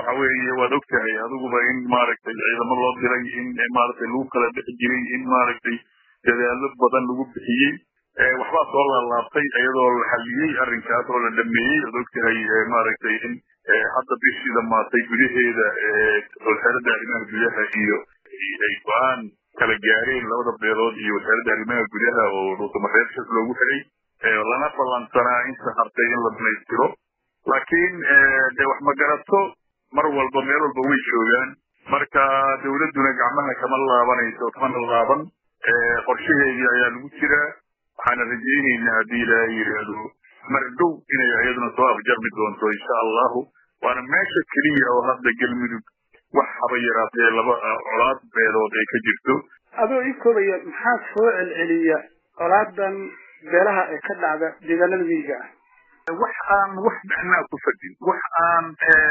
waxa weeye waad ogtahay adiguba in maaragtay ciidamo loo diray in maaragtay lagu kala bixi jiray in maaragtay dadaalo badan lagu bixiyey waxbaa soo laalaabtay iyadoo la xaliyey arrinkaas oo la dhameeyey waad ogtahay maaragtay in hadda bishii dhamaatay gudaheeda wasaaradda arrimaha gudaha iyo ay go-aan kala gaareen labada beelood iyo wasaaradda arrimaha gudaha oo dhuusamareebshas loogu xiray lana ballansanaa inta hartay in la dhamaystiro laakiin de wax magarato mar walba meel walba way joogaan marka dawladduna gacmaha kama laabanayso kamana laaban qorshaheedii ayaa lagu jiraa waxaana rajaynaynaa haddii ilaahay yidhaahdo mar dhow inay iyaduna soo afjarmi doonto insha allahu waana meesha keliya oo hadda galmudug wax haba yaraatee laba colaad beelood ay ka jirto adoo ii koobaya maxaa soo celceliya colaadan beelaha ee ka dhacda deegaanada miyiga wax macnaa ku fadhin wax aan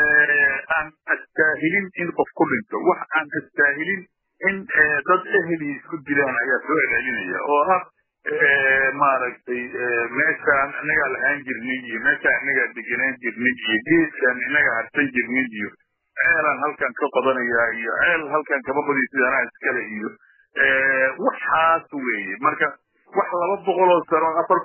astaahilin in qof ku dhinto wax aan astaahilin in dad ehli isku dilaan ayaa soo celcelinaya oo ah maaragtay meeshaan inagaa lahaan jirnay iyo meeshaan inagaa degenaan jirnay iyo geeskaan inaga harsan jirnay iyo ceelaan halkan ka qodanayaa iyo ceel halkan kama qodi sidaanaa iskale iyo waxaas weeye marka wax 200 sano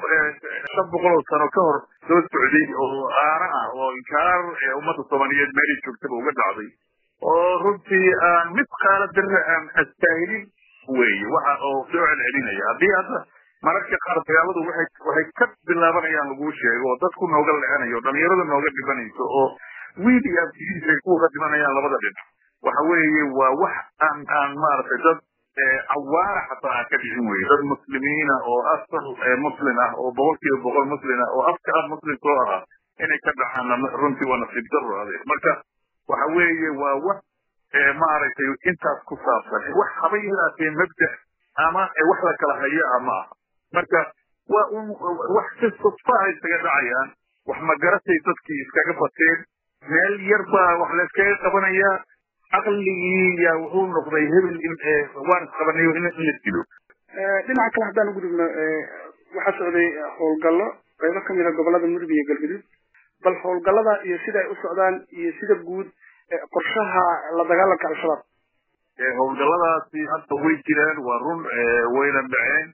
500 sano ka hor soo socday oo aana ah oo inkaar ummadda Soomaaliyeed meel joogtaba uga dhacday oo runtii aan mid qaala darra aan astaahilin weeye waxa oo soo celcelinaya haddii hadda mararka qaar dagaaladu waxay ka bilaabanayaan lagu sheego oo dadku nooga leexanayo dhalinyarada nooga dhibanayso oo wiili abtiisa ku qadimanayaan labada dhinac waxa weeye waa wax aan maaragtay dad عوارة حتى كذي dad muslimiina oo asal muslim ah oo boqolkiiba boqol muslim ah oo afka muslim soo ah inay ka dhaxaan runtii waa nasiib darro adeer marka waxa weeye waa wax maaragtay intaas ku saabsan wax haba yaraatee mabda ama wax la kala hayo ama marka waa wax si sudfa ay isaga dhacayaan wax ma garatay dadkii iskaga bateen meel yar baa wax la iskaga qabanayaa aqligii yaa wuxuu noqday hebel in waan qabanayo in la dilo dhinaca kale haddaan ugu dhigno waxaa socday howlgallo qaybo ka mid a gobollada mudug iyo galgaduud bal howlgallada iyo sida ay u socdaan iyo sida guud qorshaha la dagaalanka al-shabaab howlgalladaasi hadda way jiraan waa run wayna dhaceen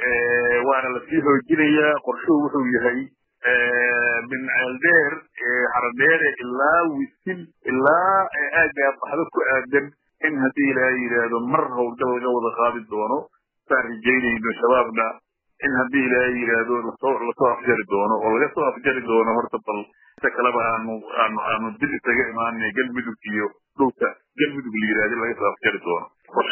waana lasii xoojinayaa qorshuhu wuxuu yahay من الدير حردير إلا ويسكن إلا أجا بحث كأدم إن هذه لا يراد مرة وجل جوض خالد دونه فارجيني إنه شبابنا إن هذه لا يراد لصوف جري دونه ولا صوف جري دونه هرتبل تكلم عن الدين تجاه ما أن قلب دوكيو دوكا قلب دوك اللي يراد لا صوف جري دونه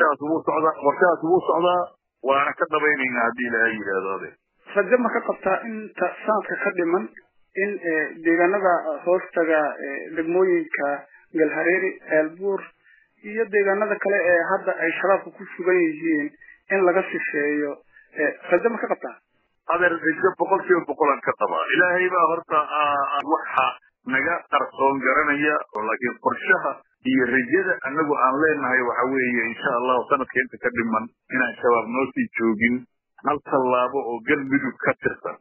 ورشات سبوع صعدة وأنا كذا بيني إن هذه لا يراد هذا rajo ma ka qabtaa inta sanadka ka dhiman in deegaanada hoostaga degmooyinka galhareeri eelbuur iyo deegaanada kale ee hadda ay shabaabku ku sugan yihiin in laga sifeeyo rajo ma ka qabtaa adeer rajo boqolkiiba boqolan ka qabaa ilaahay baa horta waxa naga qarsoon garanaya oo laakiin qorshaha iyo rajada anagu aan leenahay waxa weeye insha Allah sanadka inta ka dhiman inaan shabaab noo sii joogin hal tallaabo oo galmudug ka tirsan